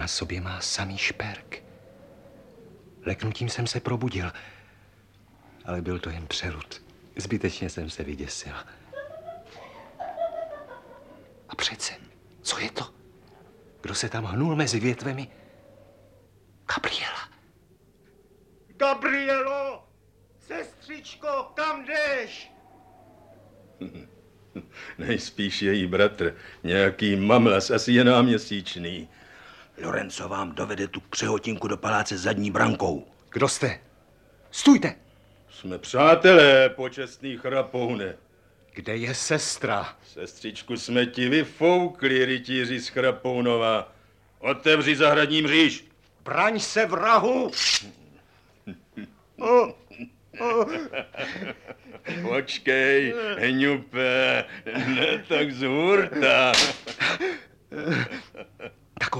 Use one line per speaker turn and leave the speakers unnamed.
na sobě má samý šperk. Leknutím jsem se probudil, ale byl to jen přerud. Zbytečně jsem se vyděsil. A přece, co je to? Kdo se tam hnul mezi větvemi? Gabriela.
Gabrielo! Sestřičko, kam jdeš?
Nejspíš její bratr, nějaký mamlas, asi je náměsíčný.
Lorenzo vám dovede tu křehotinku do paláce zadní brankou.
Kdo jste? Stůjte!
Jsme přátelé, počestný chrapoune.
Kde je sestra?
Sestřičku jsme ti vyfoukli, rytíři z Chrapounova. Otevři zahradní mříž.
Braň se vrahu!
Počkej, hňupe, ne tak z hurta.